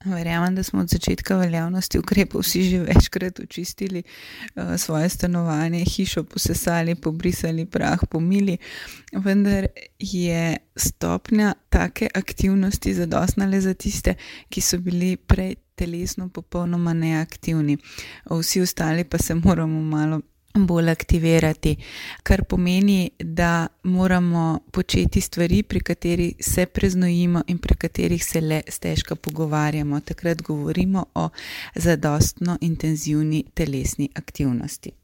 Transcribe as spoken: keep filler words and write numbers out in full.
Verjamem, da smo od začetka veljavnosti ukrepov vsi že večkrat očistili uh, svoje stanovanje, hišo posesali, pobrisali prah, pomili, vendar je stopnja take aktivnosti zadostna le za tiste, ki so bili prej telesno popolnoma neaktivni. Vsi ostali pa se moramo malo bolj aktivirati, kar pomeni, da moramo početi stvari, pri katerih se preznojimo in pri katerih se le stežka pogovarjamo. Takrat govorimo o zadostno intenzivni telesni aktivnosti.